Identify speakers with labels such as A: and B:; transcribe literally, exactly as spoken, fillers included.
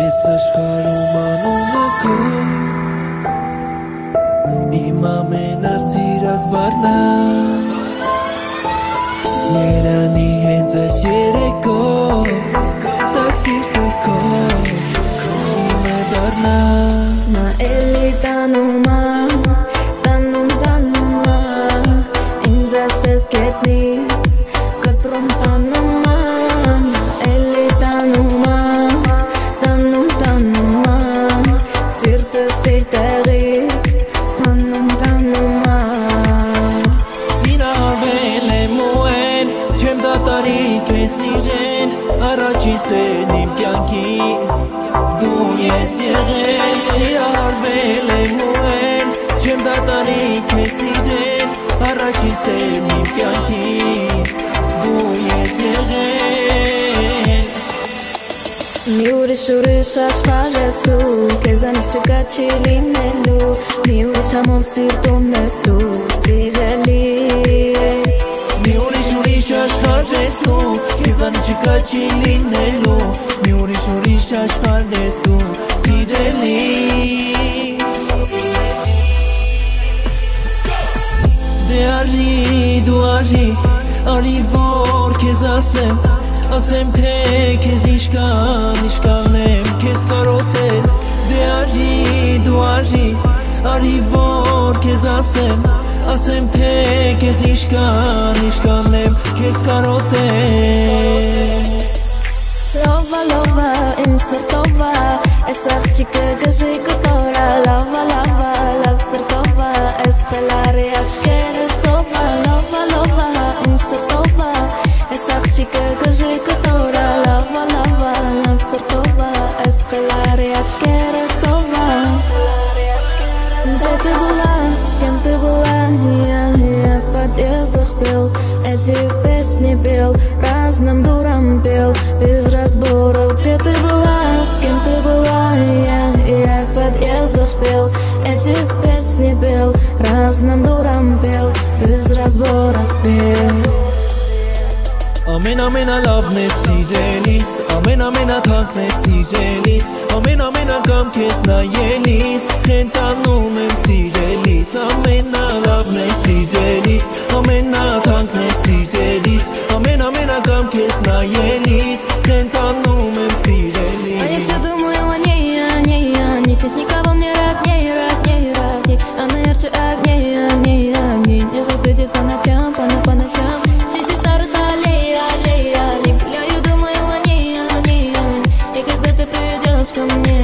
A: Ես աշխարհում անում ակո Իմ ամենասիրած բառնա Երանի հենց այս երեկո Տակ սիրտը քո Իմ է դառնա
B: Նա էլի տանում ա Տանում տանում ա Ինձ ասես գետնից Կտրում տանում ա Նա էլի տանում ա Տանում տանում ա Սիրտը սիրտեղից Հանում տանում ա
A: Սիրահարվել եմ ու էլ Չեմ դատարի քեզ սիրել Առաջիս են իմ կյանքի Դու ես եղել Սիրահարվել եմ ու էլ Չեմ դատարի քեզ սիրել Առաջիս են իմ կյանքի Դու ես եղել
B: Մի ուրիշ ուրիշ աշխարհ ես դու Քեզանից չկա չի լինելու Մի ուրիշ համով սիրտում ես դու Սիրելիս
A: Մի ուրիշ ուրիշ աշխարհ ես դու Քեզանից չկա չի լինելու Մի ուրիշ ուրիշ աշխարհ ես դու Սիրելիս Դե արի դու արի Արի որ քեզ ասեմ Ասեմ թե քեզ իշքան իշքանեմ Քեզ կարոտել Դե արի դու արի Արի որ քեզ ասեմ Ասեմ թե քեզ իշքան իշքանեմ Քեզ կարոտել
B: Լովա լովա իմ սրտովա Այս աղջիկը գժի կտորա Լովա լովա լավ սրտովա Այս խելարի աչքերը ծովա Լովա լովա իմ սրտովա Այս աղջիկը գժի կտորա Լովա լովա լավ սրտովա Այս խելարի աչքերը ծովա Где ты была, с кем ты была Я, я в подъездах пел Эти песни пел Разным дурам пел Без разборов Где ты была, с кем ты была Я, я в подъездах пел Эти песни пел Разным дурам пел Без разборов пел
A: Ամեն ամենա լավն է սիրելիս Ամեն ամենա թանկն է սիրելիս Ամեն ամենագամ քեզ նայելիս Խենթանում եմ սիրելիս Ամենա լավն է սիրելիս Ամենա թանկն է սիրելիս Ամեն ամենագամ քեզ նայելիս Խենթանում եմ սիրելիս
B: А я все думаю о ней, о ней, о ней Нет никого мне родней, родней, родней Она ярче огней, огней, огней Нежно светит по ночам, по, по ночам Среди старых аллей, аллей, аллей Гуляю, думаю о ней, о ней, о ней И когда ты придешь ко мне